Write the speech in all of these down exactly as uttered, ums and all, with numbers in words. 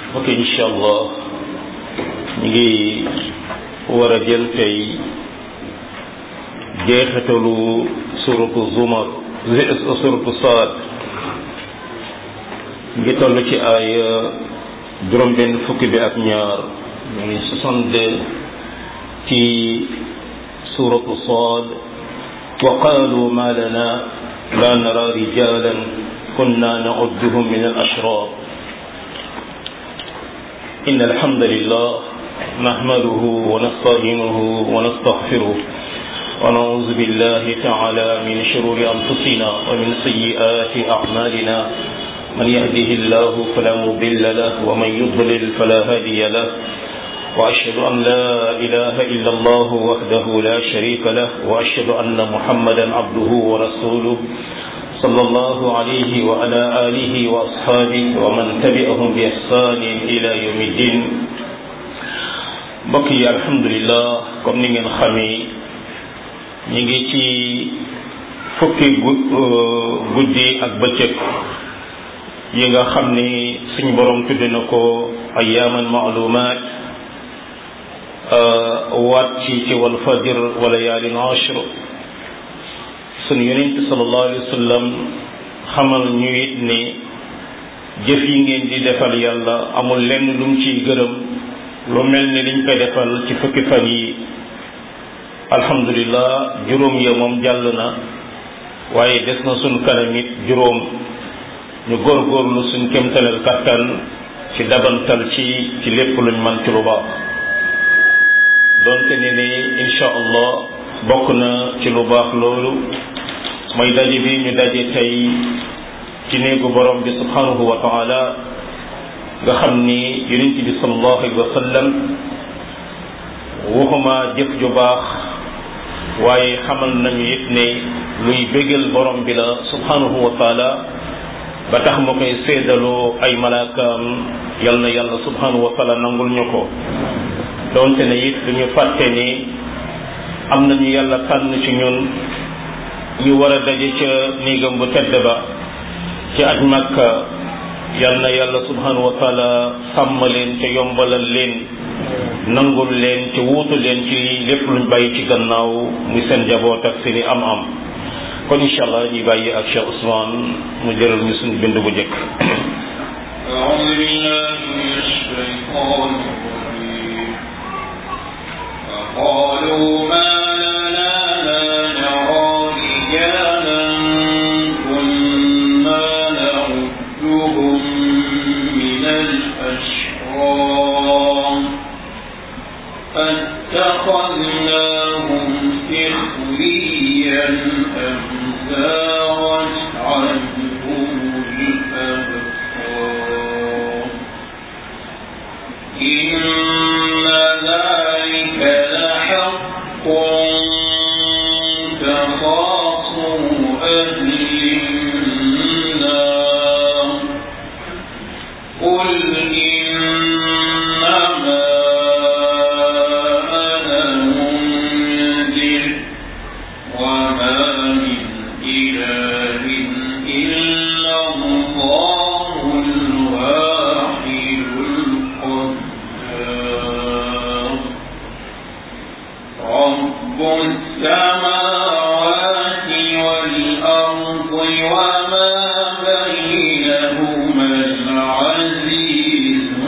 ok incha allah ñu ngi war a jël tey jeexitalu suratu zumar suratu saad ngi toll ci ay juróom benn fukki bi ak ñaar ñu ngi soixante-deux ci suratu saad wa qalu ma lana la nara rijalan kunna na'udduhum min al-ashrar inna alhamdulillah nahmaduhu wa nasta'inuhu wa nastaghfiruh wa na'udhu billahi ta'ala min shururi anfusina wa min sayyiati a'malina man yahdihillahu fala mudilla lahu wa man yudlil fala hadiya lahu wa ashhadu an la ilaha illa Allah wahdahu la sharika lahu wa ashhadu anna Muhammadan abduhu wa rasuluhu sallallahu alayhi wa ala alihi wa ashabihi wa man tabi'ahum bi ihsanin ila yawmiddin. mbokk yi alhamdulillah comme ni ngeen xamee ñi ngi ci fukki guddi ak bëccëg yi nga xam ni suñu borom tudde na ko ayyaaman ma'lumaat waat ci ci wal fajr wa layaalin ashr. sunu yonent sallallahu alayhi wa sallam xamal ñu it ni jëf yi ngeen di defal yàlla amul lenn lu mu ciy gërëm lu mel ni liñ koy defal ci fukki fan yi. alhamdulillah juróom ya moom jàll na waaye des na sunu kanam it juróom ñu góorgóorlu suñ kémtaleel kattan ci dabantal ci ci lépp luñ man ci lu baax donte ne ni insha allah bokk na ci lu baax loolu mooy daje bi ñu daje tey ci néegu borom bi subhanahu wa taala nga xam ni yonent bi sallallahu alayhi wa sallam waxuma jëf ju baax waaye xamal nañu it ne luy bégal borom bi la subhanahu wa taala ba tax ma koy seedaloo ay malaakaam yal na yàlla subhanahu wa taala nangul ñu ko donte ne it duñu fàtte ni am nañu yàlla tànn ci ñun ñu war a daje ca néegam bu tedd ba ci aj Makka yal na yàlla subhanahu wa taala sàmm leen ca yombalal leen nangul leen ci wuutu leen ci lépp luñ bàyyi ci gannaaw muy seen jaboot ak seeni am am kon incha allah ñuy bàyyi ak Cheikh Ousmane mu jëral ñu suñu bind bu njëkk. a'uuzu billahi minash shaytaanir rajiim. qaalu ma lana la naraa rijaalan kunna na'udduhum minal ashraar fattakhadnaahum sikhriyan am زاغت عنهم الأبصار إن ذلك لحق تخاصم أهل النار قل إنما أنا منذر وما إله إلا الله الواحد القهار رب السماوات والأرض وما بينهما العزيز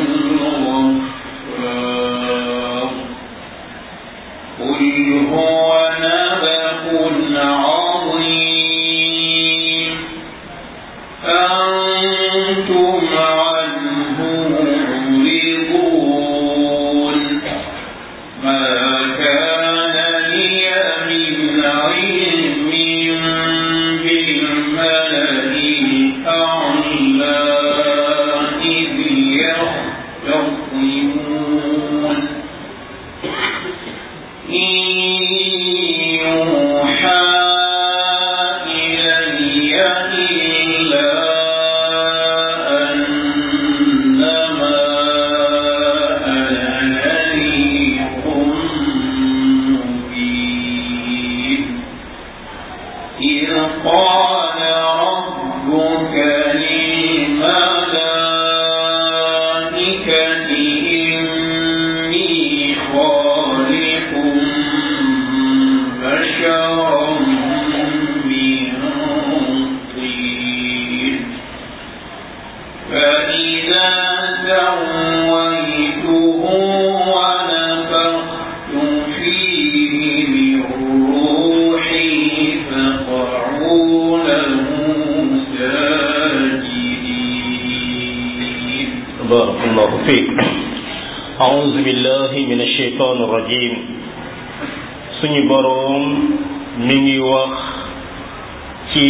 سويته ونفخت فيه من روحي فقعوا له ساجدين. بارك الله فيك. أعوذ بالله من الشيطان الرجيم. suñu boroom mi ngi wax ci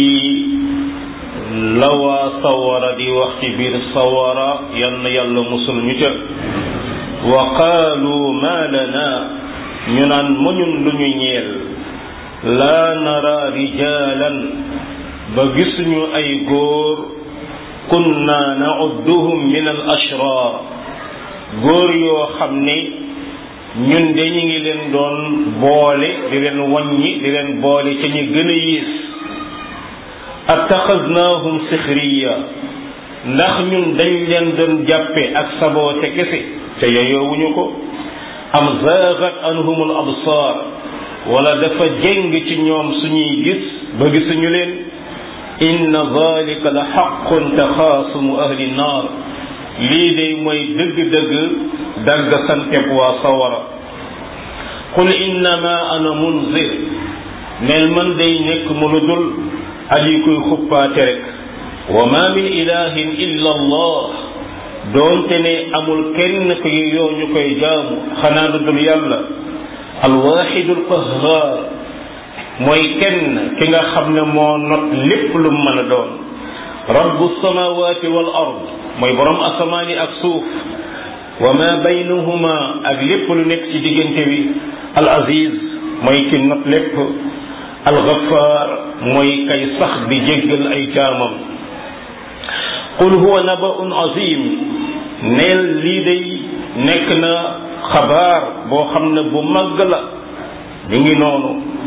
lawaa sawara di wax ci biir sawara yal na yàlla musul ñu ca wa qaalu ma lana ñu naan mëñun lu ñu ñeel laa nara rijalan ba gisuñu ay góor kunna na'udduhum min al ashrar góor yoo xam ne ñun de ñu ngi leen doon boole di leen wàññi di leen boole ca ñu gën a yiis attaxaznaahum sixriya ndax ñun dañ leen doon jàppe ak saboote kese te yayoowuñu ko am zaagat anhum al absaar wala dafa jéng ci ñoom suñuy gis ba gisuñu leen inna zalika la xaqun taxaasumu ahli naar lii de mooy dëgg-dëgg dagg santeb waa sawara qul innama ana munzir neel man day nekk mu lu dul aji koy xuppaate rek wa ma min ilahin illa allah doonte ne amul kenn ko yoo ñu koy jaamu xanaa lu dul yàlla alwaxidu alqahar mooy kenn ki nga xam ne moo not lépp lu mën a doon rabbu samawati wal ard mooy borom asamaan yi ak suuf wa ma baynahuma ak lépp lu nekk ci diggante bi al aziz mooy ki not lépp al ghaffar mooy kay sax di jéggal ay jaamam qul huwa naba'un azim neel lii day nekk na xabaar boo xam ne bu màgg la ñu ngi noonu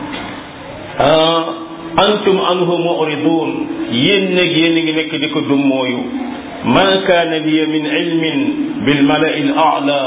antum anhu mu'ridun yéen nag yéen a ngi nekk di ko dummooyu ma kaana liya min ilmin bil mala'i al a'la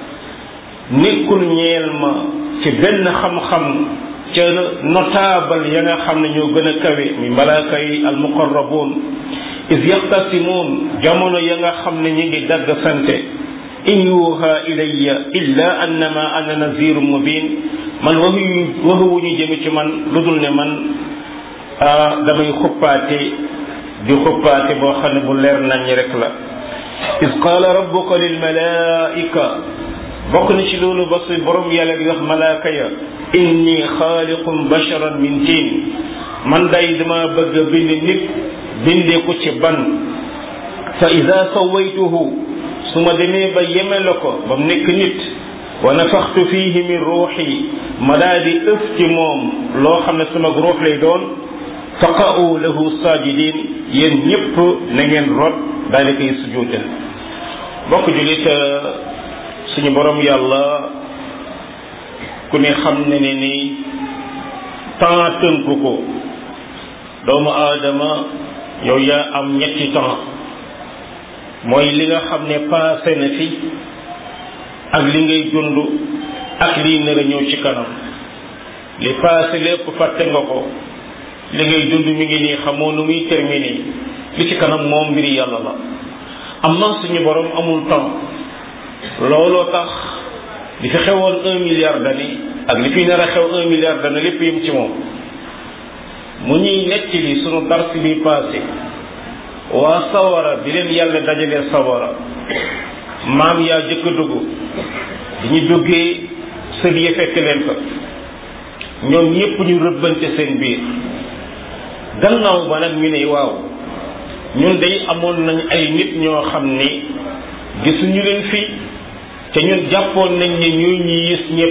nekkul ñeel ma ci benn xam-xam ca notable ya nga xam ne ñoo gën a kawe mi malaaka yi al muqarrabun is yaxtasimuun jamono ya nga xam ne ñi ngi dagg sante in yuha ilayya illa annama ana nazirun mubin man waxu waxuwu ñu jëme ci man lu dul ne man damay xuppaate di xuppaate boo xam ne bu leer nañ rek la is qaala rabbuka lil malaika bokk na ci loolu ba su borom yàlla di wax malaaka ya inni xaaliqun basharan min tiin man day dama bëgg a bind nit bindee ko ci ban fa ida sawaytuhu su ma demee ba yemele ko ba mu nekk nit wa nafaxtu fihi min ruuxi ma daa di ëf ci moom loo xam ne sama ruux lay doon faqa'u lahu sajidin yéen ñëpp na ngeen rot daal di koy sujjóotal bokk julit suñu borom yàlla ku ne xam ne ne ni temps tënku ko doomu aadama yow yaa am ñetti temps mooy li nga xam ne passé na fi ak li ngay dund ak lii nar a ñëw ci kanam li passé lépp fàtte nga ko li ngay dund mi ngi nii xamoo nu muy terminé li ci kanam moom mbiri yàlla la amma suñu borom amul temps looloo tax li fi xewoon un milliard d'années ak li fi nar a xew un milliard d'années lépp yëm ci moom mu ñuy nekk li sunu dars bi passé waa sawara bi leen yàlla dajalee sawara maam yaa jëkk a dugg di ñu duggee sëg yi fekk leen fa ñoom ñépp ñu rëbbante seen biir gannaaw ba nag ñu ne waaw ñun day amoon nañ ay nit ñoo xam ni gisuñu leen fii te ñun jàppoon nañ ne ñooy ñi yées ñépp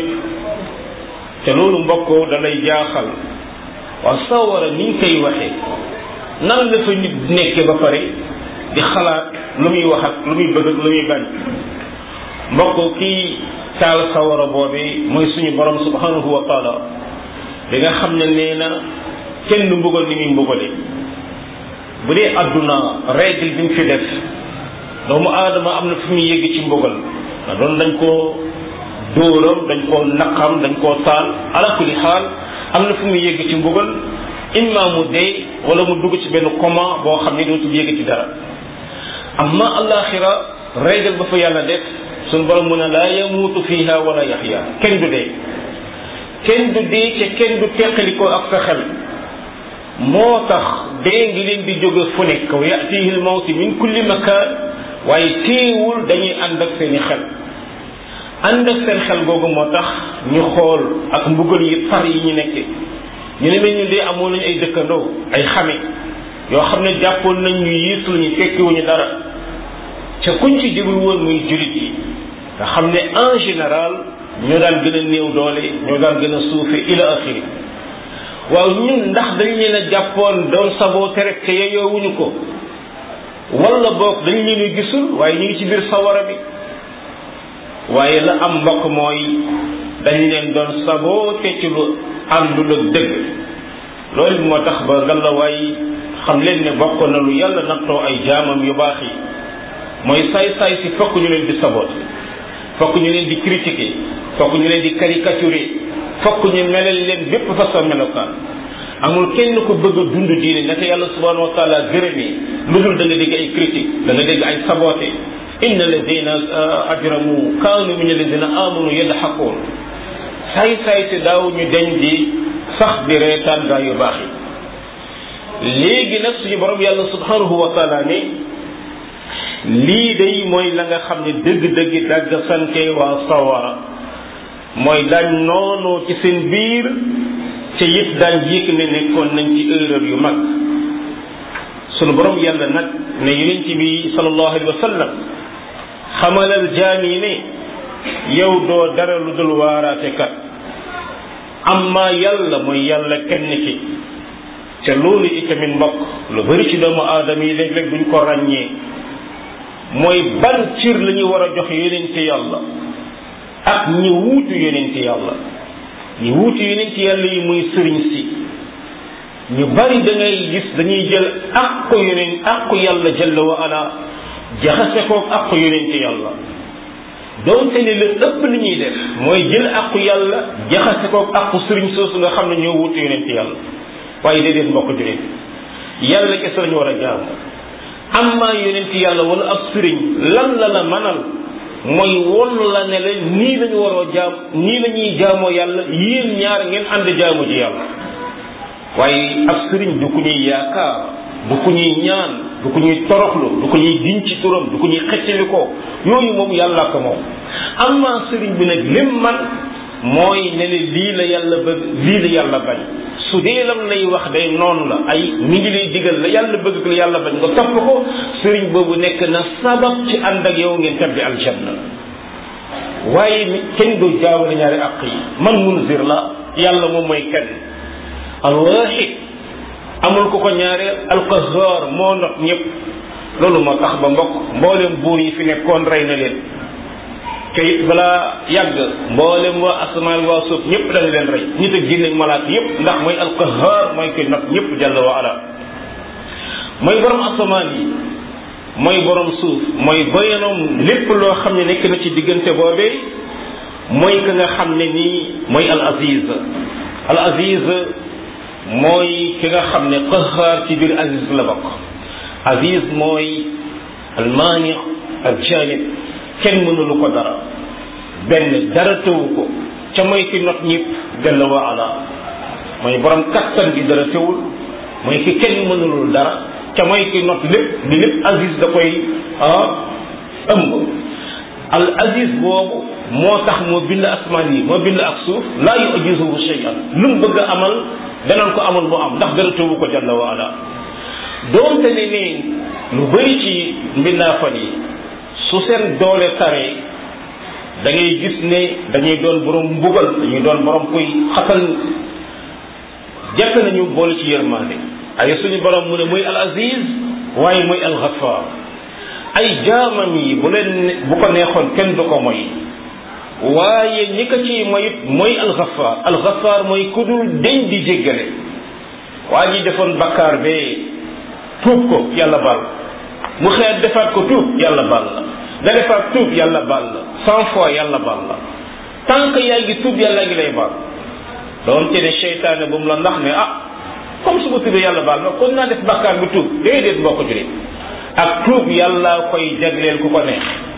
te loolu mbokkoo da lay jaaxal waaw sawara ni ñu koy waxee nan la fa nit nekke ba pare di xalaat lu muy wax ak lu muy bëgg ak lu muy bañ mbokkoo kii taal sawara boobi mooy suñu borom subhanahu wa taala bi nga xam ne nee na kenn du mbugal ni muy mbugale bu dee adduna règle bi mu fi def doomu aadama am na fu muy yëgg ci mbugal na doon dañ koo dóoram dañ koo naqam dañ koo taal ala kulli xaal am na fu muy yëgg ci mbugal imma mu dee wala mu dugg ci benn coma boo xam ne dootul yëgg ci dara amma alaxira règle ba fa yàlla def suñu borom mu ne laa yamuutu fiha wala yaxya kenn du dee kenn du dee ca kenn du teqalikoo ak sa xel moo tax dee ngi leen di jóge fu nekk wa yatihi l mawti min kulli makaan waaye téewul dañuy ànd ak seeni xel ànd ak seen xel googu moo tax ñu xool ak mbugal yi tar yi ñu nekke ñu ne ñu dee amoon nañu ay dëkkandoo ay xame yoo xam ne jàppoon nañ ñu yiis lañu fekkiwuñu dara ca kuñ ci jëmul woon muy julit yi nga xam ne en général ñoo daan gën a néew doole ñoo daan gën a suufe ila axiri waaw ñun ndax dañ leen a jàppoon doon saboo rek te yeyoowuñu ko wala boog dañ leen a gisul waaye ñu ngi ci biir sawara bi waaye la am mbokk mooy dañ leen doon saboo te ci lu àndul ak dëgg loolu moo tax ba ngalawaay xam leen ne bokk na lu yàlla nattoo ay jaamam yu baax yi mooy saay-saay si fokk ñu leen di saboot fokk ñu leen di critiquer fokk ñu leen di caricaturer fokk ñu melal leen bépp façon melokaan amul kenn ko bëgg a dund diine naka yàlla subhanahu wa taala gërëmee lu dul da nga dégg ay critique da nga dégg ay saboté inna alladina ajramu kaanu min alladina amanu yadxaquun saay-saay si daaw ñu deñ di sax di reetaan gaa yu baax yi léegi nag suñu borom yàlla subhanahu wa taala ne lii day mooy la nga xam ne dëgg-dëgg dagg sante waa sawara mooy daañ noonoo ci seen biir ca it daañ yëg ne nekkoon nañ ci erreur yu mag sunu borom yàlla nag ne yonent bi sallallahu alayhi wa sallam xamalal jaam yi ne yow doo dara lu dul waaraate kat amma yàlla mooy yàlla kenn ki te loolu itamit mbokk lu bari ci doomu aadama yi léeg-léeg duñ ko ràññee mooy ban cir la ñu war a jox yonente yàlla ak ñi wuutu yonente yàlla ñi wuutu yonente yàlla yi muy sëriñ si ñu bari da ngay gis dañuy jël àqu yonent àqu yàlla jalla wa ala jaxase koog àqu yonente yàlla doonte ne la ëpp li ñuy def mooy jël àqu yàlla jaxase koog àqu sëriñ soosu nga xam ne ñoo wuutu yonente yàlla waaye déedéet mbokk julit yàlla kese lañu war a jaamu amma yonent yàlla wala ab sëriñ lan la la manal mooy won la ne la nii lañu waroo jaam nii la ñuy jaamoo yàlla yéen ñaar ngeen ànd jaamu ji yàlla waaye ab sëriñ du ku ñuy yaakaar du ku ñuy ñaan du ku ñuy toroxlu du ku ñuy diñ ci turam du ku ñuy xeccali ko yooyu moom yàlla ko moom amma sëriñ bi nag lim man mooy ne ne lii la yàlla bëgg lii la yàlla bañ su dee lam lay wax day noonu la ay mi ngi lay digal la yàlla bëgg la yàlla bañ nga topp ko sëriñ boobu nekk na sabab ci ànd ak yow ngeen tabbi aljanna waaye kenn du jaawale ñaari àq yi man munzir la yàlla moom mooy kenn alwaahid amul ko ko ñaareel alqahar moo not ñëpp loolu moo tax ba mbokk mboolem buur yi fi nekkoon rey na leen te it balaa yàgg mboolem waa asamaan waa suuf ñëpp dañ leen rey nit ak jinne ak malaaka yëpp ndax mooy alqahar mooy koy not ñëpp jalla wa ala mooy borom asamaan yi mooy borom suuf mooy bayanoom lépp loo xam ne nekk na ci diggante boobee mooy ka nga xam ne nii mooy al aziz al aziz mooy ki nga xam ne qahar ci biir aziz la bokk aziz mooy al maani al janib kenn mënulu ko dara benn dara tëwu ko ca mooy ki not ñëpp jalla wa ala mooy borom kattan gi dara tëwul mooy ki kenn mënulul dara ca mooy ki not lépp di lépp aziz da koy ëmb al aziz boobu moo tax moo bind asmaan yi moo bind ak suuf laa yu'jizuhu shay'an lu mu bëgg a amal danañ ko amal mu am ndax dara tëwu ko jalla wa ala doonte ne ne lu bëri ci mbindaafan yi su seen doole taree da ngay gis ne dañuy doon borom mbugal dañuy doon borom koy xatal jafe nañu boole ci yërmande ay suñu borom mu ne muy al aziz waaye muy al ghaffar ay jaamam yi bu leen bu ko neexoon kenn du ko moy waaye ñi ko ci moyit mooy al ghaffar al ghaffar mooy ku dul deñ di jéggale waa ji defoon bakkaar bee tuub ko yàlla baal mu xeet defaat ko tuub yàlla baal la nga defaat tuub yàlla baal la cent fois yàlla baal la tant que yaa ngi tuub yàlla ngi lay baal doon te ne seytaane bu mu la ndax ne ah comme su ma tuubee yàlla baal ma kon naa def bakkaar bi tuub déedéet boo ko juree ak tuub yàlla koy jagleel ku ko neex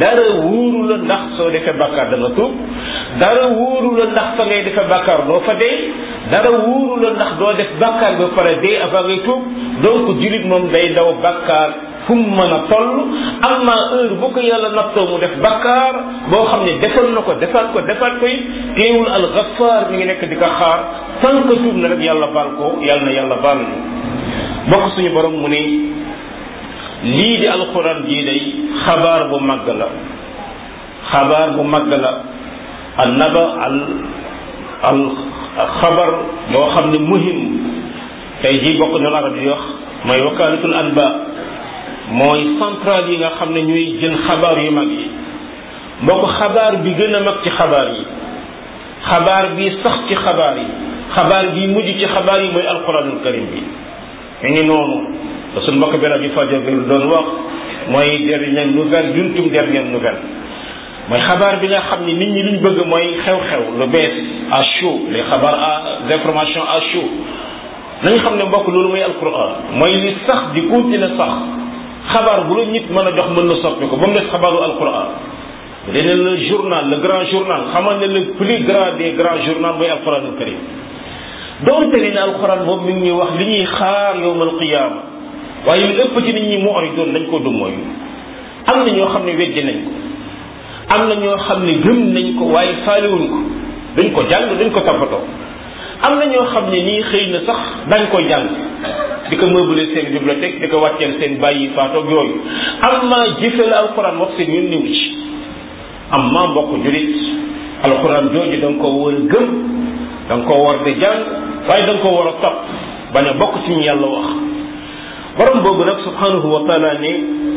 dara wóoru la ndax soo defee bàkkaar da nga tuub dara wóoru la ndax fa ngay defee bàkkaar doo fa dee dara wóoru la ndax doo def bàkkaar ba pare dee avant ngay tuub donc jullit moom day daw bàkkaar fu mu mën a toll am naa heure bu ko yàlla nattoo mu def bàkkaar boo xam ne defal na ko defaat ko defaat koy teewul al Ghaffar mi ngi nekk di ko xaar tant que tuub na rek yàlla baal ko yàlla na yàlla baal ñu bokk suñu borom mu ne lii di alxuraan jii day xabaar bu màgg la xabaar bu màgg la al naba al al xabar boo xam ne muhim tey jii bokk na arab yi wax mooy wakaalatul anba mooy centrale yi nga xam ne ñuy jël xabaar yu mag yi mbokk xabaar bi gën a mag ci xabaar yi xabaar bi sax ci xabaar yi xabaar bi mujj ci xabaar yi mooy alquranul karim bi mi ngi noonu da suñ mbokk bi rajo Fadio bi doon wax mooy dernière nouvelle l'ultime dernière nouvelle mooy xabaar bi nga xam ne nit ñi liñ bëgg mooy xew-xew lu bees à chaud les xabaar à informations à chaud nañ xam ne mbokk loolu mooy alquran mooy li sax di continuer sax xabaar bu la nit mën a jox mën na soppi ko ba mu des xabaaru alquran bu dee ne le journal le grand journal xamal ne le plus grand des grands journaux mooy alquranul karim doonte ne alquran boobu mi ngi ñuy wax li ñuy xaar yowmal qiyaama waaye li ëpp ci nit ñi mu ori doon dañ ko dum mooy am na ñoo xam ne weddi nañ ko am na ñoo xam ne gëm nañ ko waaye faaliwuñ ko dañ ko jàng dañ ko toppatoo am na ñoo xam ne nii xëy na sax dañ ko jàng di ko meubler seen bibliothèque di ko wàcceel seen bàyyi faatoog yooyu am maa jëfe la alxuraan wax seen yoon niw ci am maa mbokk julit alxuraan jooju da nga ko war a gëm da nga ko war di jàng waaye da nga ko war a topp bañ a bokk ci ñu yàlla wax borom boobu nag subhanahu wa taala ne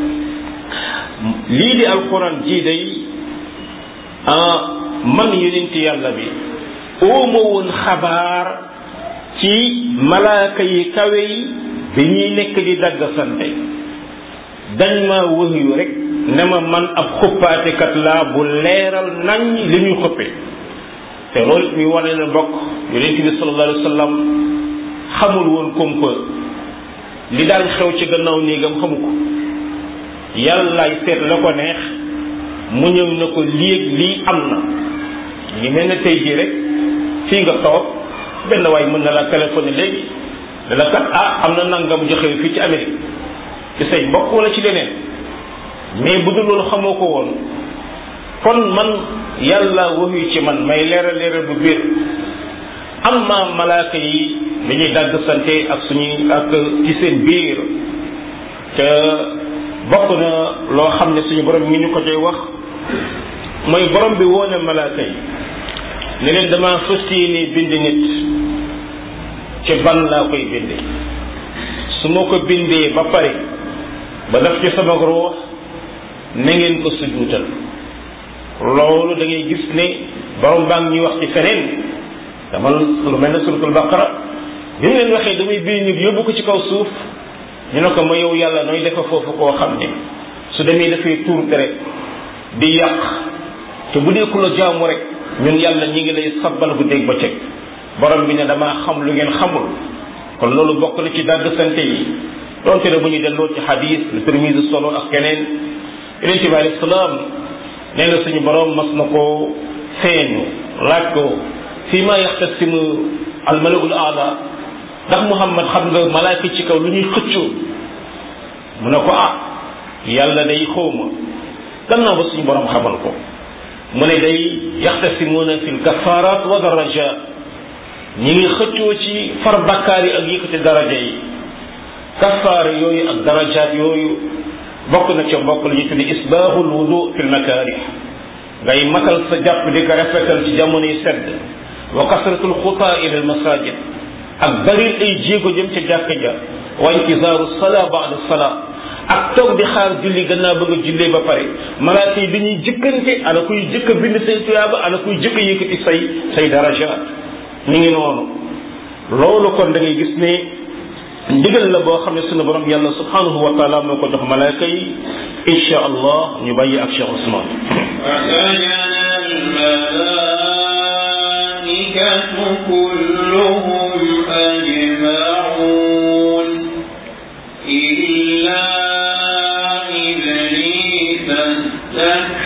lii di alxuraan ji day man yonent yàlla bi ooma woon xabaar ci malaaka yi kawe yi bi ñuy nekk di dagg sante dañ ma wëhyu rek ne ma man ab xuppaatekat laa bu leeral nañ li ñuy xuppe te loolu mi wane na bokk yonent bi sallallahu alayhi wa sallam xamul woon kumpa li daan xew ci gannaaw néegam xamu ko yàllaay seet la ko neex mu ñëw na ko lii lii am na ngi mel ne tey jii rek fii nga toog benn waay mën na la téléphoné léegi da la kat ah am na nangam joxe fii ci Amérique ci say mbokk wala ci leneen mais bu dul loolu xamoo ko woon kon man yàlla waxu ci man may leeral leeral bu biir am ma malaaka yi dañuy dagg sante ak suñuy ak ci seen biir te bokk na loo xam ne suñu borom ngi ñu ko tey wax mooy borom bi woone malaaka yi ne leen dama fas yéene bind nit ci ban laa koy binde su ma ko bindee ba pare ba def ci sama ruux na ngeen ko sujuutal loolu da ngay gis ne borom baa ngi ñuy wax ci feneen dama lu mel ne suratul baqara bi mu leen waxee damay bind nit yóbbu ko ci kaw suuf ñu ne ko ma yow yàlla nooy defa foofu koo xam ne su demee dafay tuur deret di yàq te bu dee ku la jaamu rek ñun yàlla ñi ngi lay sabbal bu dégg ba cëg borom bi ne damaa xam lu ngeen xamul kon loolu bokk na ci dàgg sante yi donte ne bu ñu delloo ci xadis le Tirmisi solo ak keneen yonent bi alayhi salaam nee na suñu borom mas na ko feeñu laaj ko fii ma yaxtasimu al malaul aala ndax Muhammad xam nga malaaka ci kaw lu ñuy xëccoo mu ne ko ah yàlla day xawma gannaaw ba suñu borom xamal ko mu ne day yaxtasimuuna fil kafarat wa darajat ñi ngi xëccoo ci far bakkaar yi ak yëkkati daraja yi kafaar yooyu ak darajaat yooyu bokk na ca mbokk la ñuy tuddi isbaaxul wudu fil makaarih ngay matal sa jàpp di ko rafetal ci jamono yi sedd wa kasratul xutaa ila al masajid ak bari ay jéego jëm ca jàkka ja wa intizaaru salaa ba'da salaa ak toog di xaar julli gannaaw bëgg a jullee ba pare malaaka yi dañuy jëkkante ana kuy jëkk a bind say tuyaaba ana kuy jëkk a yëkkati say say darajaat ñu ngi noonu loolu kon da ngay gis ne ndigal la boo xam ne sunu borom yàlla subhanahu wa taala moo ko jox malaaka yi insha allah ñu bàyyi ak Cheikh Ousmane كلهم أجمعون إلا إبليس استكبر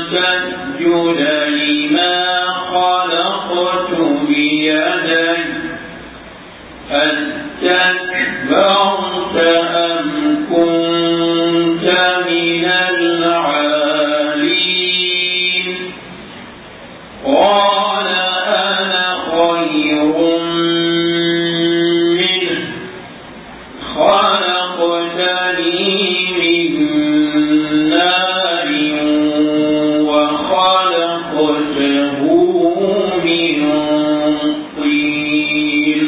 تسجد لما خلقت بيدي أستكبرت أم كنت من العالين قال أنا خير منه خلقتني من نار وخلقته من طين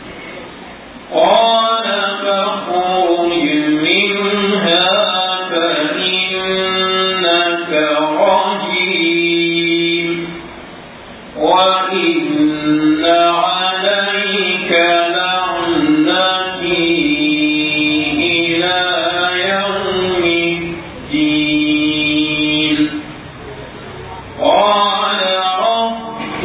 قال فاخرج منها فإنك رجيم وإن عليك لعنتي إلى يوم الدين قال رب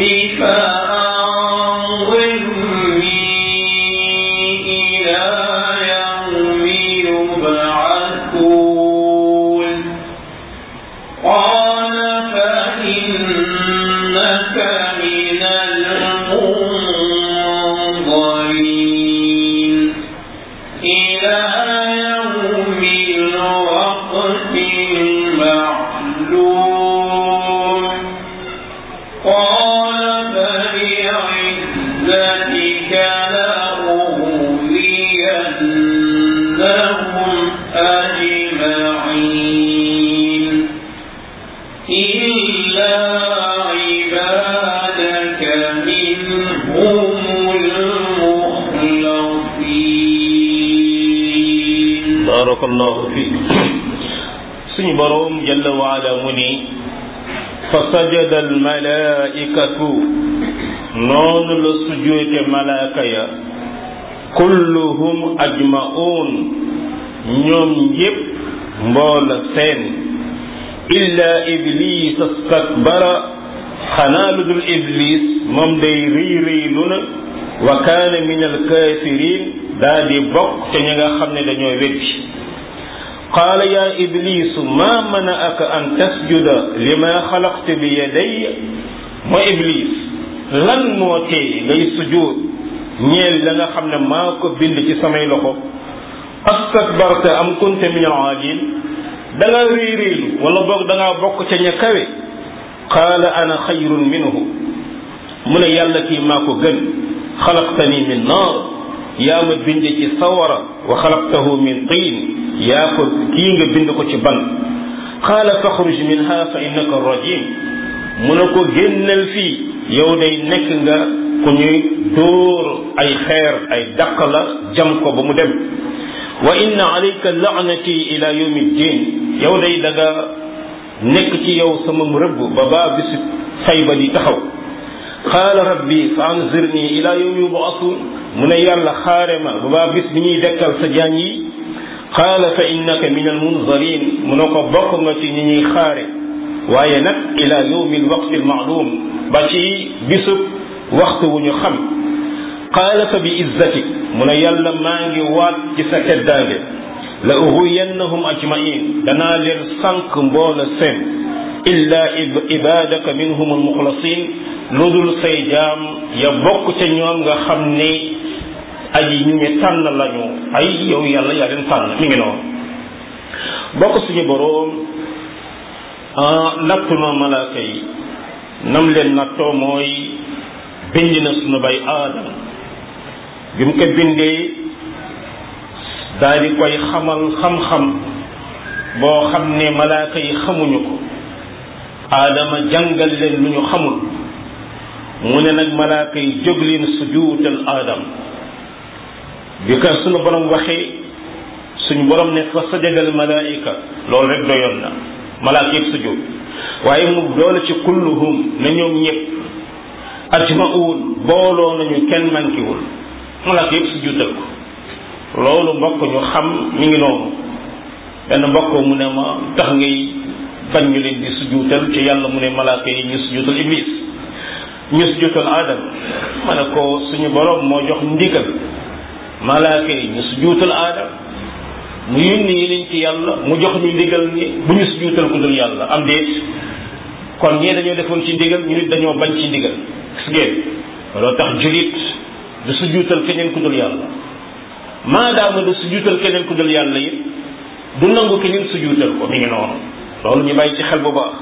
فأنظرني إلى يوم يبعثون قال فإنك من المنظرين إلى يوم الوقت المعلوم قال فبعزتك لأغوينهم أجمعين إلا عبادك منهم المخلصين بارك الله فيك suñu boroom jalla wa ala mu ni fa sajada al malaikatu noonu la sujjóote malaaka ya kulluhum ajma'un ñoom yépp mboola seen illa iblis astakbara xanaa lu dul iblis moom day rëy rëylu na wa kaana min al kafirin daa di bokk te ña nga xam ne dañoo weddi qaala ya iblisu ma mana'aka an tasjuda lima xalaqtu bi yadayya mooy iblis lan moo tee ngay sujjóot ñeel la nga xam ne maa ko bind ci samay loxo astakbarta am kunta min al-aalin da nga réeréelu wala boog da ngaa bokk ca ña kawe qaala ana xayrun minhu mu ne yàlla kii maa ko gën xalaqtani min naar yaa ma bind ci sawara wa xalaqtahu min tiin yaa ko kii nga bind ko ci ban qaala faxruj minha fa innaka rajim mu ne ko génnal fii yow day nekk nga ku ñuy dóor ay xeer ay dàq la jam ko ba mu dem wa inna alayka la'nati ila yawmi ddin yow day daga nekk ci yow sama rëbb ba baa bisu fay ba di taxaw qaala rabbi fa anzirni ila yawmi yub'athun mu ne yàlla xaare ma ba baa bis bi ñuy dekkal sa jaan yi qaala fa innaka min almunzarin mu ne ko bokk nga ci ñi ñuy xaare waaye nag ila yawmi alwaqti alma'lum ba ci bisub waxtu wu ñu xam qaala fa bi izzatik mu ne yàlla maa ngi waat ci sa teddaange la ughwiyannahum ajma'in danaa leen sànq mboola seen illa ibadaka minhum almukhlasin lu dul say jaam ya bokk ca ñoom nga xam ne aji ñu ngi tànn lañu ay yow yàlla yaa leen tànn mi ngi noonu bokk suñu boroom nattu na malaaka yi nam leen nattoo mooy bind na suñu bay aadama bi mu ko bindee daal di koy xamal xam-xam boo xam ne malaaka yi xamuñu ko aadama jàngal leen lu ñu xamul mu ne nag malaaka yi jóg leen sujuutal aadam bi ko suñu borom waxee suñu borom ne fa sajadal malaayika loolu rek doyoon na malaaka yëpp sujuud waaye mu doole ci kulluhum na ñoom ñëpp ajma'un booloo nañu kenn mankiwul malaaka yëpp sujuutal ko loolu mbokk ñu xam mi ngi noonu benn mbokk mu ne ma tax ngay bañ ñu leen di sujuutal ci yàlla mu ne malaaka yi ñu sujuutal iblis ñu sujuutal aadam ma ne ko suñu borom moo jox ndigal malaaka yi ñu sujuutal aadam mu yónni yi leen ci yàlla mu jox ñu ndigal ni bu ñu sujuutal ku dul yàlla am déet kon ñee dañoo defoon ci ndigal ñu nit dañoo bañ ci ndigal gis ngeen loolu tax julit du sujuutal keneen ku dul yàlla maadaama du sujuutal keneen ku dul yàlla it du nangu keneen sujuutal ko mi ngi noonu loolu ñu bàyyi ci xel bu baax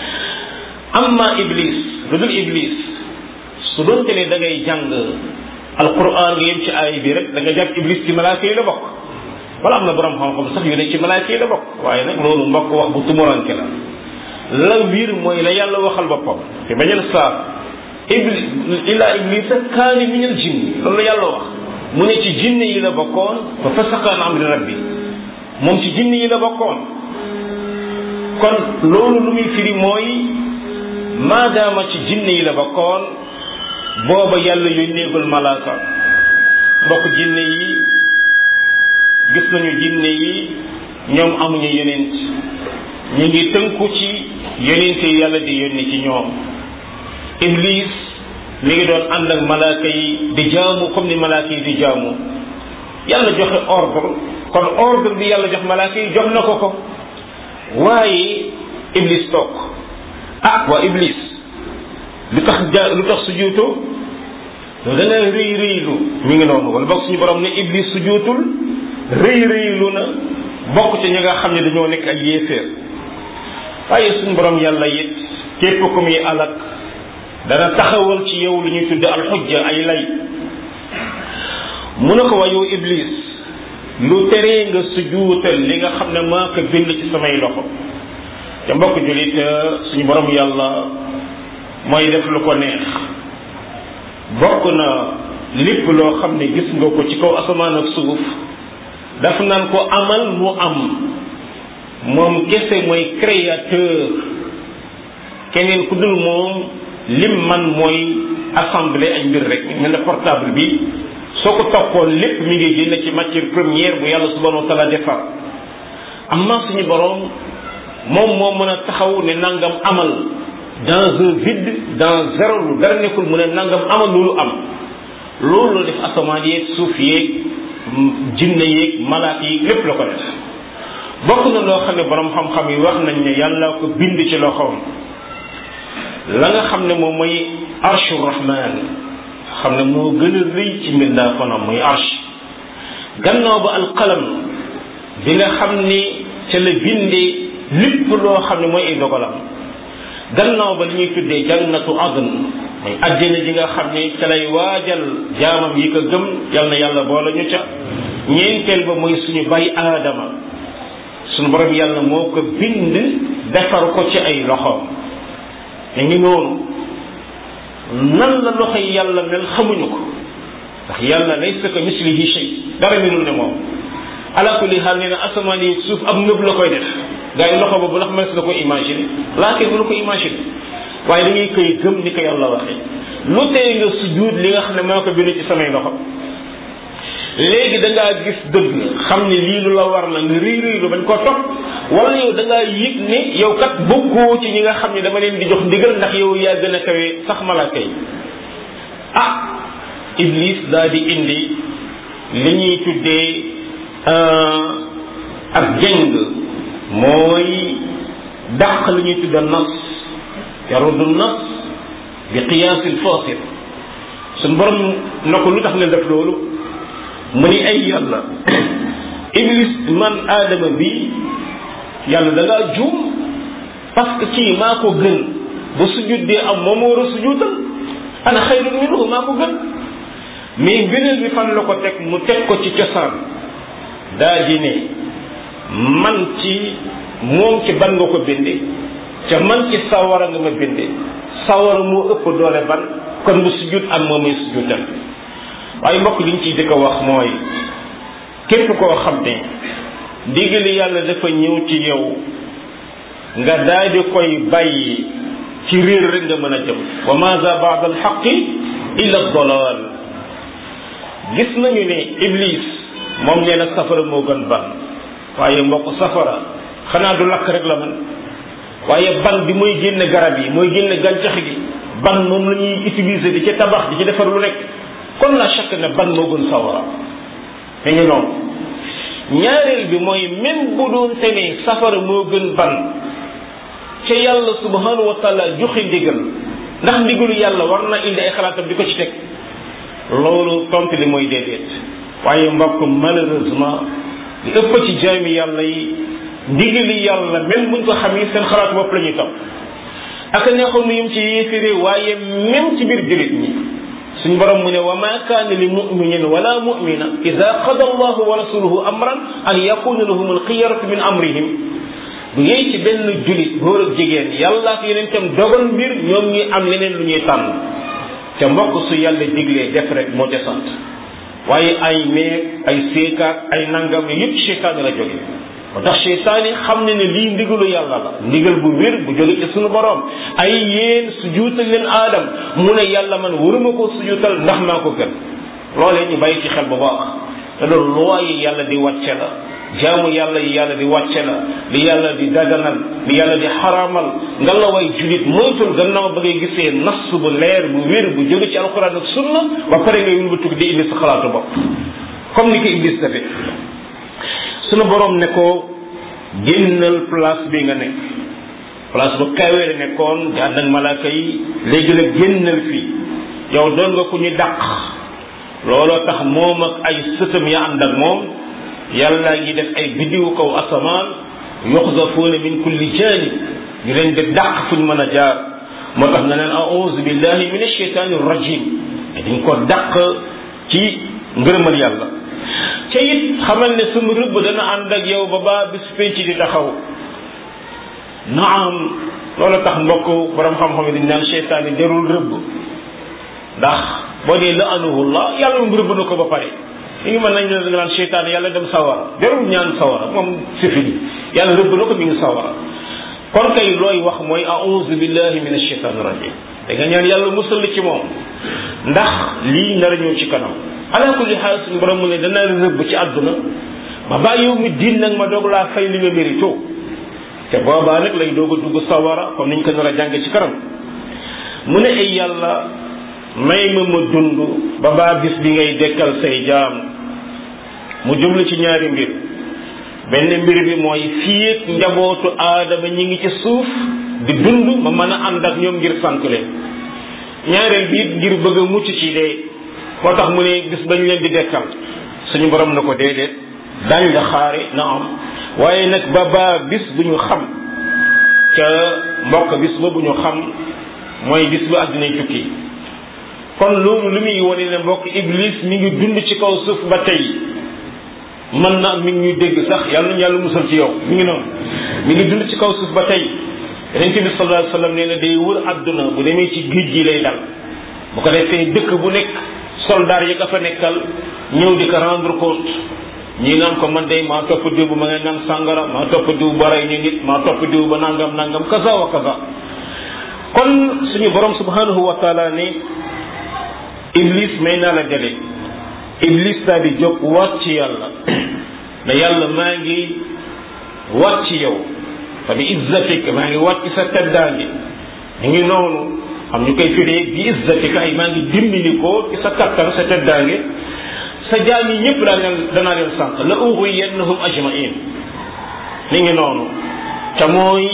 amma iblis lu dul iblis su doonte ne da ngay jàng alquran nga yem ci aay bi rek da nga jàpp iblis ci malaaka yi la bokk wala am na borom xam-xam sax yu ne ci malaaka yi la bokk waaye nag loolu mbokk wax bu tumuranke la la wiir mooy la yàlla waxal boppam te bañal saar iblis illa iblisa kaani minal jinni loolu la yàlla wax mu ne ci jinne yi la bokkoon fa fasaqa an amri rabbi moom ci jinne yi la bokkoon kon loolu lu muy firi mooy maadaama ci jinne yi la bokkoon booba yàlla yónneegul malaaka mbokk jinne yi gis nañu jinne yi ñoom amuñu yonent ñu ngi tënku ci yonent yi yàlla di yónni ci ñoom iblis mi ngi doon ànd ak malaaka yi di jaamu comme ni malaaka yi di jaamu yàlla joxe ordre kon ordre bi yàlla jox malaaka yi jox na ko ko waaye iblis toog ah waa iblis lu tax ja lu tax sujuutoo da nga rëy rëylu mi ngi noonu wala boog suñu borom ne iblis sujuutul rëy rëylu na bokk ci ñi nga xam ne dañoo nekk ay yéeféer waaye suñu borom yàlla it képp ku muy alak dana taxawal ci yow lu ñuy tudde alxujja ay lay mu ne ko wa yow iblis lu teree nga sujuutal li nga xam ne maa ko bind ci samay loxo te mbokk jullit suñu borom yàlla mooy def lu ko neex bokk na lépp loo xam ne gis nga ko ci kaw asamaan ak suuf daf naan ko amal mu am moom kese mooy créateur keneen ku dul moom lim man mooy assembler ay mbir rek mel na portable bi soo ko toppoon lépp mi ngi génn ci matière première bu yàlla subhanahu wa taala defar amma suñu borom moom moo mën a taxaw ne nangam amal dans un vide dans zéro lu dara nekkul mu ne nangam amal loolu am loolu la def asamaan yeeg suuf yeeg jinne yeeg malaaka yi lépp la ko def bokk na loo xam ne borom xam-xam yi wax nañ ne yàlla ko bind ci loxoom la nga xam ne moom mooy arshu rahman xam ne moo gën a rëy ci mbindaa fanam muy arsh gannaaw ba alqalam bi nga xam ni ca la bindee lépp loo xam ne mooy ay dogalam gannaaw ba li ñuy tuddee jannatu adn mooy àjjana ji nga xam ne ca lay waajal jaamam yi ko gëm yal na yàlla boole ñu ca ñeenteel ba mooy suñu bay aadama suñu borom yàlla moo ko bind defar ko ci ay loxoom te ngi noonu nan la loxo yi yàlla mel xamuñu ko ndax yàlla laysa ka mislihi shay dara melul ne moom ala kulli xaal nee na asamaan yi suuf am nëb la koy def gaa yi loxo boobu ndax mënees na ko imaginer laakin bu la ko imaginer waaye dañuy koy gëm ni ko yàlla waxee lu tey nga sujjuut li nga xam ne maa ko bind ci samay loxo léegi da ngaa gis dëgg xam ne lii lu la war la nga rëy rëy lu bañ ko topp wala yow da ngaa yëg ne yow kat bokkoo ci ñi nga xam ne dama leen di jox ndigal ndax yow yaa gën a kawe sax malaaka yi ah iblis daa di indi li ñuy tuddee ak jëng mooy dàq li ñuy tuddee nas yaruddu nas bi qiyaasil fasil suñ borom na ko lu tax nga def loolu mu ni ay yàlla iblis man aadama bi yàlla da ngaa juum parce que kii maa ko gën ba sujud dee am moom war a sujuutal ana xayrun minhu maa ko gën mais ngëneel bi fan la ko teg mu teg ko ci cosaan daa di ne man ci moom ci ban nga ko binde ca man ci sawara nga ma binde sawara moo ëpp doole ban kon bu sujud am moom muy sujuutal waaye mbokk liñ ciy dëkk a wax mooy képp koo xam ne ndigali yàlla dafa ñëw ci yow nga daal di koy bàyyi ci réer rek nga mën a jëm wa maza ba'da al-haqqi illa ad-dalal gis nañu ne iblis moom nee na safara moo gën ban waaye mbokk safara xanaa du lakk rek la man waaye ban bi mooy génne garab yi mooy génne gàncax gi ban moom la ñuy utiliser di ci tabax di ci defar lu nekk kon la chaque ne ban moo gën sawara te ngi noonu ñaareel bi mooy même bu doon te ne safara moo gën ban ca yàlla subhanahu wa taala joxe ndigal ndax ndigalu yàlla war na indi ay xalaatam di ko ci teg loolu tontu li mooy déedéet waaye mbokk malheureusement li ëpp ci jaami yàlla yi ndigali yàlla même buñ ko xam yi seen xalaatu bopp la ñuy topp ak neexoon nu yëm ci yéeféré waaye même ci biir jullit ñi suñ borom mu ne wa ma kaana li muminin wala mumina ida qada allahu wa rasuluhu amran an yakuna lahum alxiyaratu min amrihim du yey ci benn julit góor ak jigéen yàlla ak yeneen tam dogal mbir ñoom ñi am leneen lu ñuy tànn te mbokk su yàlla diglee def rek moo ca sant waaye ay meer ay seekaat ay nangam yëpp seytaane la jóge moo tax seytaane xam ne ne lii ndigalu yàlla la ndigal bu wér bu jóge ci suñu borom ay yéen sujuutal leen aadam mu ne yàlla man waruma ko sujuutal ndax maa ko gën loolee ñu bàyyi ci xel bu baax te loolu loi yi yàlla di wàcce la jaamu yàlla yi yàlla di wàcce la li yàlla di daganal li yàlla di xaraamal nga la way julit moytul gannaaw ba ngay gisee nas bu leer bu wér bu jóge ci alquran ak sunna ba pare ngay wëlbatiku di indi sa xalaatu bopp comme ni ko iblis defee sunu borom ne ko génnal place bi nga nekk place bu kawee la nekkoon di ànd ak malaaka yi léegi nag génnal fii yow doon nga ku ñu dàq looloo tax moom ak ay sëtam ya ànd ak moom yàlla ngi def ay biddiwu kaw asamaan yuxzafuuna min kulli janib ñu leen di dàq fu ñu mën a jaar moo tax nga neen a'uuzu billahi min asheytaani rajim dañ ko dàq ci ngërëmal yàlla ca it xamal ne suñu rëbb dana ànd ak yow ba baa bis penc di taxaw naam loolu tax mbokk borom xam-xam yi dañ naan seytaan yi jarul rëbb ndax boo dee la anuhullah yàlla moom rëbb na ko ba pare li ngi mën nañ ne da nga naan seytaan yàlla dem sawara jarul ñaan sawara moom c'est fini yàlla rëbb na ko mi ngi sawara kon kay looy wax mooy a'uuzu billahi min asheytaan rajim da nga ñaan yàlla musal ci moom ndax lii nar a ñëw ci kanam ala kulli xaal suñu borom mu ne danaa rëbb ci àdduna ba bàyyi yow mi diin nag ma doog laa fay li nga mérito te boobaa nag lay doog a dugg sawara comme niñ ko nar a jànge ci kanam mu ne ay yàlla may ma ma dund ba baa bis bi ngay dekkal say jaam mu jublu ci ñaari mbir benn mbir bi mooy fii ak njabootu aadama ñi ngi ci suuf di dund ma mën a ànd ak ñoom ngir sant leen ñaareel bi it ngir bëgg a mucc ci dee moo tax mu ne bis bañ leen di dekkal suñu borom na ko déedéet dañ la xaare na am waaye nag ba baa bis bu ñu xam ca mbokk bis ba bu ñu xam mooy bis bu àddina tukki kon loolu lu muy wane ne mbokk iblis mi ngi dund ci kaw suuf ba tey mën na mi ngi ñuy dégg sax yàlla nañu yàlla musal ci yow mi ngi noonu mi ngi dund ci kaw suuf ba tey yonent bi sallallahu alayhi wasallam nee na day wër àdduna bu demee ci géej gi lay dal bu ko defee dëkk bu nekk soldaar yi ka fa nekkal ñëw di ko rendre compte ñii naan ko man day maa topp diw ba ma ngay naan sàngara maa topp diw ba rey ñu nit maa topp diw ba nangam nangam kaza wa kaza kon suñu borom subhanahu wa taala ne iblis may naa la jële iblis daal di jóg waat ci yàlla ne yàlla maa ngi waat ci yow fa bi izzatik maa ngi waat ci sa teddaangi ñu ngi noonu am ñu koy firee bi izzatika ay maa ngi dimbali ko ci sa kattan sa teddaange sa jaam yi ñëpp daa leen danaa leen sànq la ughwiyannahum ajma'in mi ngi noonu te mooy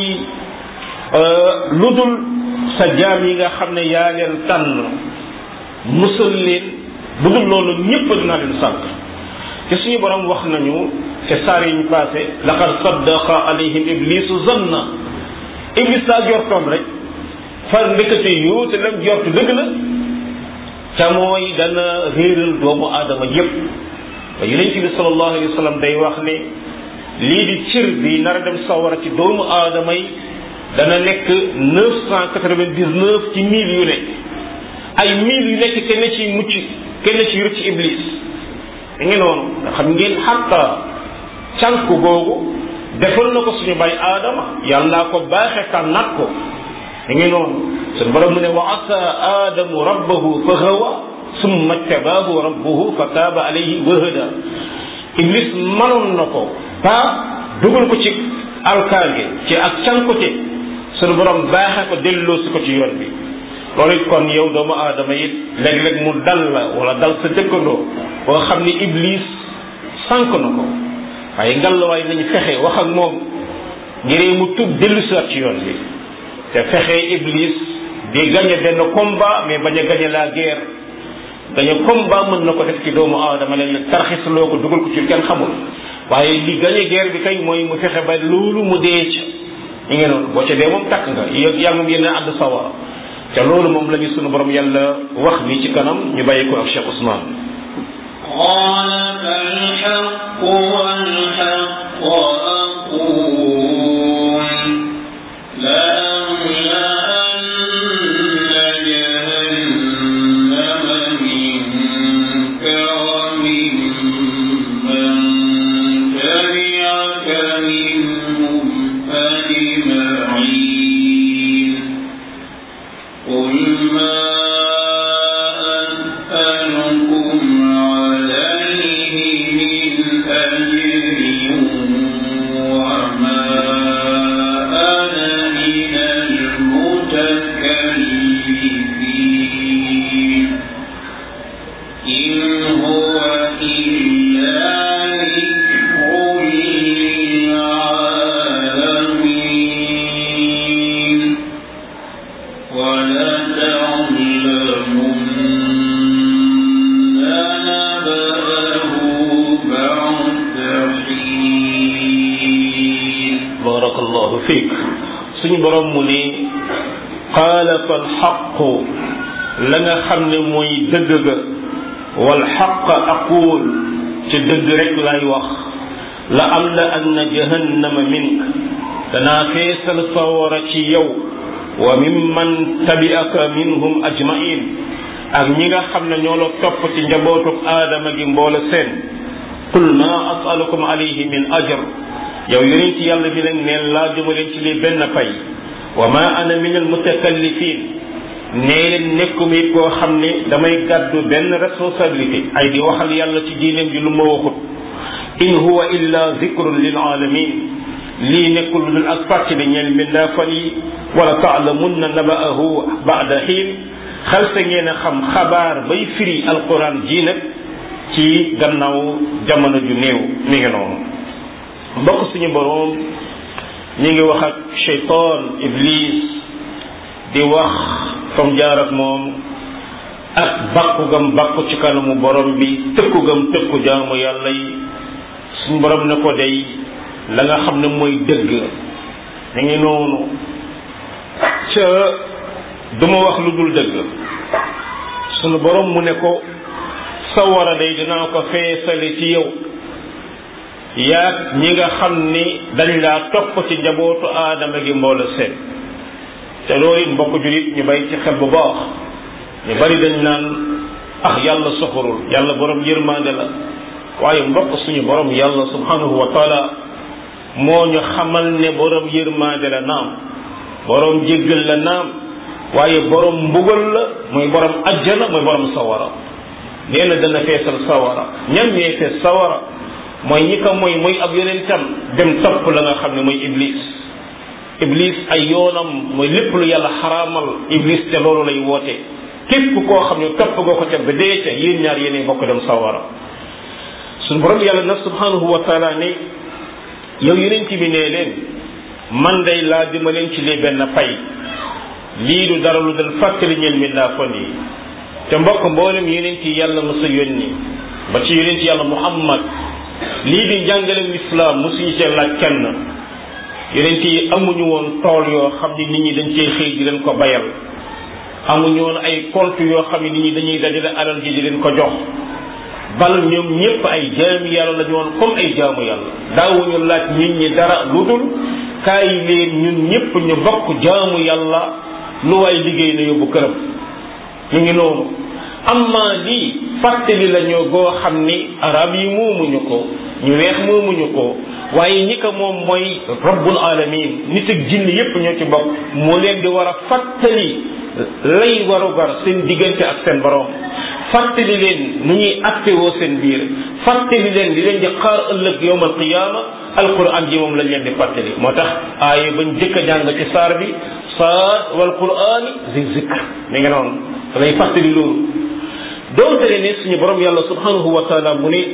lu dul sa jaam yi nga xam ne yaa leen tànn musal leen bu dul loolu ñëpp dinaa leen sànq te suñu borom wax nañu te saar yi ñu passé laqad saddaqa alayhim iblisu zanna iblis daa jortoon rek far ndekete yoo te lam jortu dëgg la ca mooy dana réeral doomu aadama yépp ba yonent bi sallallahu alayhi wa sallam day wax ne lii di cër bi nar a dem sawara ci doomu aadama yi dana nekk neuf cent quatre-vingt-dix-neuf ci mille yu nekk ay mille yu nekk kenn ci mucc kenn ci rëcc iblis da ngi noonu nga xam ngeen xatta cànku googu defal na ko suñu bay aadama yàllaa ko baaxe tànnaat ko da ngi noonu suñu borom mu ne wa asa aadamu rabbahu fa gawa summa tabaahu rabbuhu fa taaba alayhi wa hada iblis manoon na ko ba dugal ko ci alkaange ci ak cànkute suñu borom baaxe ko delloosi ko ci yoon bi loolu it kon yow doomu aadama it léeg-léeg mu dal la wala dal sa dëkkandoo ba nga xam ni iblis sànk na ko waaye ngallaawaay nañu fexe wax ak moom ngir mu tub dellusiwaat ci yoon bi te fexe iblis di gagné benn combat mais bañ a gagné la guerre gañe combat mën na ko def ci doomu aadama leen tarxisloo ko dugal ko ci kenn xamul waaye li gañe guerre bi kay mooy mu fexe ba loolu mu dee ci ñu ngi noonu boo ca dee moom takk nga yàlla moom yéen a àdd sawara te loolu moom la ñu sunu borom yàlla wax ni ci kanam ñu bàyyi ko ak Cheikh Ousmane قال فالحق والحق أقول لأملأن جهنم منك وممن تبعك منهم أجمعين قل ما أسألكم عليه من أجر وما أنا من المتكلفين إن هو إلا ذكر للعالمين ولتعلمن نبأه بعد حين barakallahu fiik suñu borom mu ne qaala fal xaqu la nga xam ne mooy dëgg ga wal xaq aqul ci dëgg rek lay wax la am la anna jahannama mink danaa feesal sawara ci yow wa mimman tabi'aka minhum ajma'in ak ñi nga xam ne ñoo la topp ci njabootu aadama gi mboole seen qul ma as'alukum alayhi min ajr yow yonent yàlla bi nag neen laajuma leen ci lii benn pay wa ma ana min al mutakallifin nee leen nekkum it koo xam ne damay gàddu benn responsabilité ay di waxal yàlla ci diineem bi lu ma waxut in huwa illa zikrun lil alamin lii nekkul lu dul ak fàttali ñeel mbindaafan yi wala taalamunna naba'ahu ba'da xiin xel sa ngeen a xam xabaar bay firi alquran ji nag ci gannaaw jamono ju néew mi ngi noonu mbokk suñu boroom ñi ngi wax ak cheytaan iblis di wax comme jaar ak moom ak bakku gam bakku ci kanamu borom bi tëkku gam tëkku jaamu yàlla yi suñu borom ne ko day la nga xam ne mooy dëgg ñu ngi noonu ca duma wax lu dul dëgg suñu borom mu ne ko sawara day dinaa ko feesale ci yow yaag ñi nga xam ni dañ laa topp ci njabootu aadama gi mboole seen te loolu it mbokk julit ñu bay ci xel bu baax ñu bari dañ naan ah yàlla soxorul yàlla borom yërmande la waaye mbokk suñu borom yàlla subhanahu wa taala moo ñu xamal ne borom yërmande la naam borom jéggal la naam waaye borom mbugal la mooy borom ajjana mooy borom sawara nee na dana feesal sawara ñam ñee fees sawara mooy ñi ko mooy mooy ab yonentam dem topp la nga xam ne mooy iblis iblis ay yoonam mooy lépp lu yàlla xaraamal iblis te loolu lay woote képp koo xam ne topp nga ko ca ba dee ca yéen ñaar yéenay bokk dem sawara suñu borom yàlla nag subhanahu wa taala ne yow yonent bi nee leen man day laa dima leen ci lee benn pay lii du dara lu dal fàttali ñeel mi naa fon yi te mbokk mboolem yonent yi yàlla mos a yónni ba ci yonent yàlla muhammad lii di njàngalem islam mosuñu cee laaj kenn yonent yi amuñu woon tool yoo xam ni nit ñi dañ cee xëy di leen ko bayal amuñu woon ay compte yoo xam ne nit ñi dañuy dajale alal ji di leen ko jox bal ñoom ñëpp ay jaami yàlla lañu woon comme ay jaamu yàlla daawuñu laaj nit ñi dara lu dul kaay leen ñun ñëpp ñu bokk jaamu yàlla lu waay liggéey na yóbbu këram ñu ngi noonu amma lii fàttali la ñoo goo xam ni arab yi moomuñu ko ñu weex moomuñu ko waaye ñi ko moom mooy rabbul alamin nit ak jinn yépp ñoo ci bokk moo leen di war a fàttali lay warugar seen diggante ak seen borom fàttali leen nu ñuy attewoo seen biir fàttali leen di leen di xaar ëllëg yawmal qiyaama alquran ji moom lañ leen di fàttali moo tax aaya bañ jëkk a jàng ci saar bi saar wal qur'ani zi zikr mi nga noonu lay fàttali loolu doonte ne suñu borom yàlla subhanahu wa taala mu ne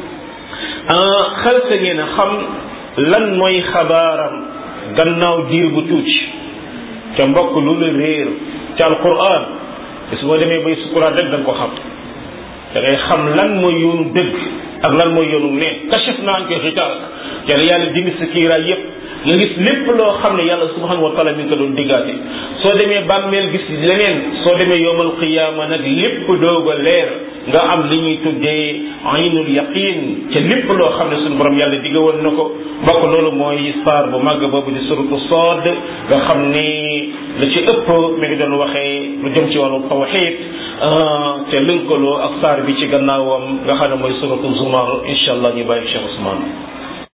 xel sa ngeen a xam lan mooy xabaaram gannaaw diir bu tuuti ca mbokk lu la réer ci alquran bis boo demee bay sukuraat rek da nga ko xam da ngay xam lan mooy yoonu dëgg ak lan mooy yoonu neen kashaf naa ko xitaar ca la yàlla dindi sa kiiraay yépp nga gis lépp loo xam ne yàlla subhanahu wa taala mi ngi ko doon diggaate soo demee bàmmeel gis leneen soo demee yowmal qiyaama nag lépp doog a leer nga am li ñuy tuddee aynul yaqin ca lépp loo xam ne suñu borom yàlla digga woon na ko bokk loolu mooy saar bu màgg boobu di suratu Saad nga xam ni la ci ëpp mi ngi doon waxee lu jëm ci wàllu tawxiid te lënkaloo ak saar bi ci gannaawam nga xam ne mooy suratu Zumar incha allah ñu bàyyi Cheikh Ousmane